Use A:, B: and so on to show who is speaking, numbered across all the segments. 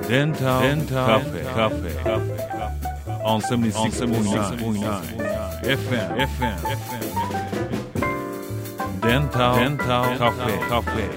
A: Dental Cafe on 76.9 FM Dental Cafe。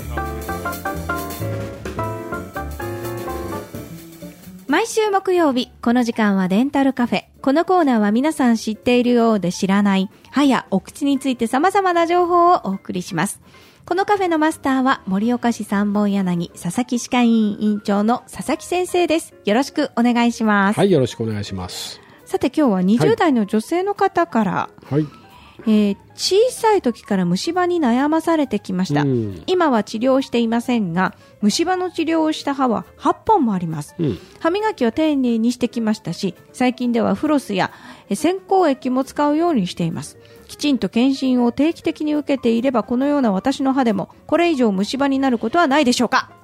B: 毎週木曜日、この時間はデンタルカフェ。このコーナーは皆さん知っているようで知らない歯やお口について様々な情報をお送りします。このカフェのマスターは盛岡市三本柳佐々木歯科医院院長の佐々木先生です。よろしくお願いします。
C: はい、よろしくお願いします。
B: さて今日は20代の女性の方から、
C: はい、
B: 小さい時から虫歯に悩まされてきました。今は治療していませんが、虫歯の治療をした歯は8本もあります。歯磨きは丁寧にしてきましたし、最近ではフロスや洗口液も使うようにしています。きちんと検診を定期的に受けていれば、このような私の歯でもこれ以上虫歯になることはないでしょうか。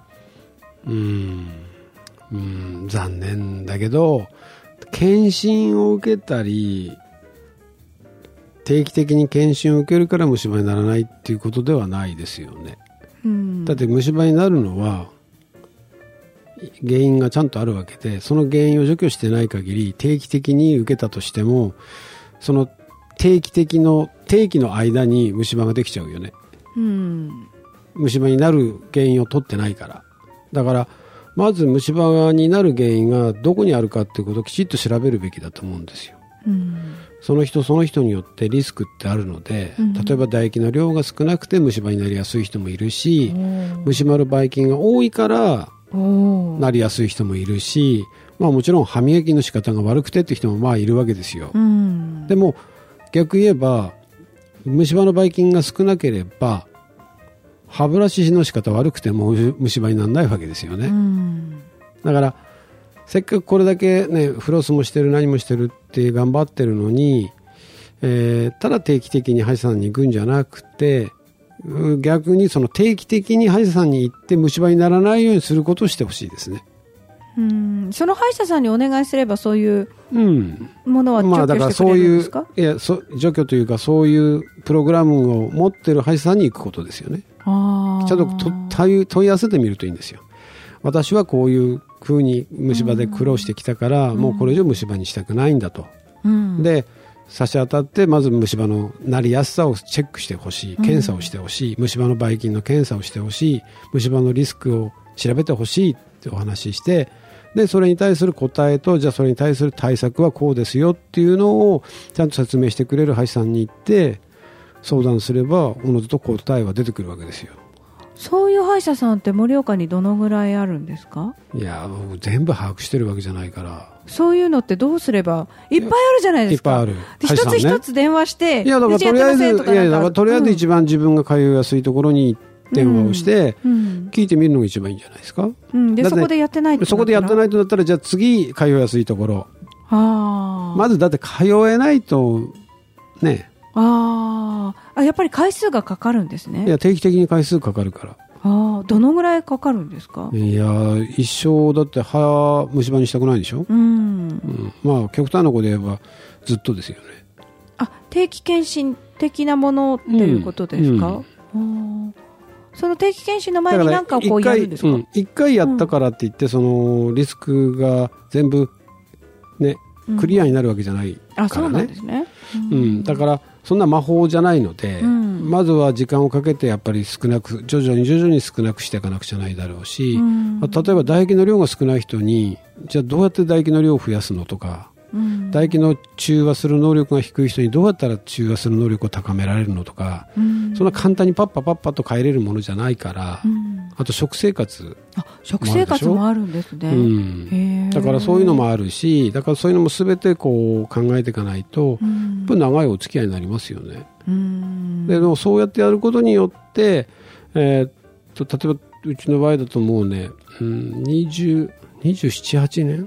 C: 残念だけど、検診を受けたり定期的に検診を受けるから虫歯にならないっていうことではないですよね。だって虫歯になるのは原因がちゃんとあるわけで、その原因を除去してない限り定期的に受けたとしても、その定期の間に虫歯ができちゃうよね。虫歯になる原因を取ってないから。だからまず虫歯になる原因がどこにあるかっていうことをきちっと調べるべきだと思うんですよ。その人その人によってリスクってあるので、例えば唾液の量が少なくて虫歯になりやすい人もいるし、虫歯のばい菌が多いからなりやすい人もいるし、もちろん歯磨きの仕方が悪くてって人もいるわけですよ。でも逆言えば虫歯のばい菌が少なければ歯ブラシの仕方悪くても虫歯にならないわけですよね。だからせっかくこれだけね、フロスもしてる何もしてるって頑張ってるのに、ただ定期的に歯医者さんに行くんじゃなくて、逆にその定期的に歯医者さんに行って虫歯にならないようにすることをしてほしいですね。
B: その歯医者さんにお願いすればそういうものは除去してくれるんですか？
C: 除去というか、そういうプログラムを持ってる歯医者さんに行くことですよね。ちゃんと問い合わせてみるといいんですよ。私はこういう風に虫歯で苦労してきたから、もうこれ以上虫歯にしたくないんだと。で差し当たってまず虫歯のなりやすさをチェックしてほしい、検査をしてほしい、虫歯のばい菌の検査をしてほしい、虫歯のリスクを調べてほしいってお話しして、でそれに対する答えと、じゃあそれに対する対策はこうですよっていうのをちゃんと説明してくれる歯医者さんに行って相談すれば、おのずと答えは出てくるわけですよ。
B: そういう歯医者さんって盛岡にどのぐらいあるんですか？
C: いや、全部把握してるわけじゃないから。
B: そういうのってどうすれば、いっぱいあるじゃないですか。
C: いっぱいある。
B: 一つ一つ電話して、
C: いやだからとりあえず、とりあえず一番自分が通いやすいところに電話をして、聞いてみるのが一番いいんじゃないですか。
B: でそこでやってないと。
C: そこでやってないとなったら、じゃあ次通いやすいところ。まずだって通えないとね。
B: やっぱり回数がかかるんですね。
C: いや、定期的に回数かかるから。
B: どのぐらいかかるんですか？
C: いや、一生だって歯虫歯にしたくないでしょ。極端なこと言えばずっとですよね。
B: 定期検診的なものっていうことですか？その定期検診の前に何かをこうやるんですか？
C: 一回やったからって言って、そのリスクが全部ね、クリアになるわけじゃないからね。
B: そうなんですね。
C: だからそんな魔法じゃないので、まずは時間をかけてやっぱり徐々に少なくしていかなくちゃないだろうし、例えば唾液の量が少ない人に、じゃあどうやって唾液の量を増やすのとか、唾液の中和する能力が低い人にどうやったら中和する能力を高められるのとか、そんな簡単にパッパと変えれるものじゃないから、あと食生活
B: もあるんですね。
C: だからそういうのもあるし、だからそういうのも全てこう考えていかないと、やっぱり長いお付き合いになりますよね。でもそうやってやることによって、例えばうちの場合だともうね、27、8年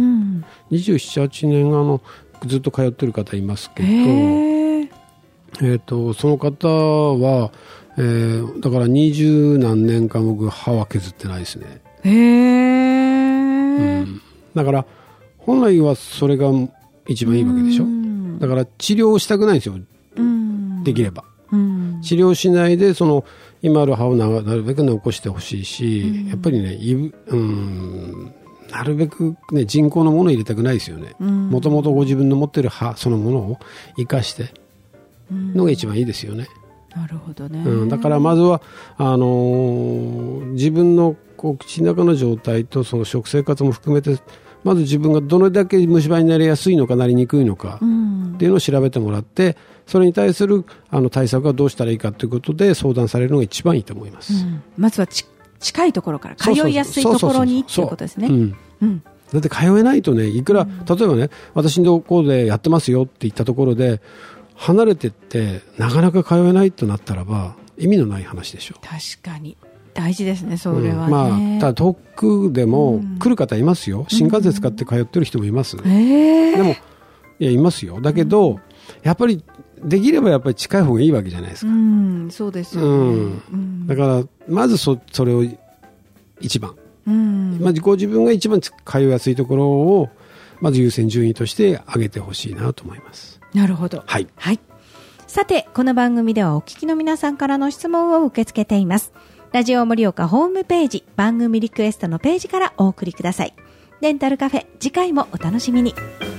C: 27、8年ずっと通ってる方いますけど、その方は、だから20何年間僕歯は削ってないですね。だから本来はそれが一番いいわけでしょ。だから治療したくないんですよ、できれば。 治療しないで今ある歯をなるべく残してほしいし、やっぱりねなるべく、ね、人工のものを入れたくないですよね。もともとご自分の持っている歯そのものを生かしてのが一番いいですよね。
B: なるほどね。
C: だからまずは自分の口の中の状態とその食生活も含めて、まず自分がどれだけ虫歯になりやすいのかなりにくいのかっていうのを調べてもらって、それに対する対策はどうしたらいいかということで相談されるのが一番いいと思います。
B: まずは近いところから通いやすいところにっていうことですね。
C: だって通えないとね、いくら例えばね、私のところでやってますよって言ったところで離れてってなかなか通えないとなったらば意味のない話でしょ。
B: 確かに大事ですね、それはね。
C: ただ遠くでも来る方いますよ。新幹線使って通ってる人もいます。でもいますよ。だけどやっぱりできればやっぱり近い方がいいわけじゃないですか。
B: そうですよね。
C: だからまずそれを一番、ご自分が一番通いやすいところをまず優先順位として上げてほしいなと思います。
B: なるほど。はい。さて、この番組ではお聞きの皆さんからの質問を受け付けています。ラジオ盛岡ホームページ、番組リクエストのページからお送りください。デンタルカフェ、次回もお楽しみに。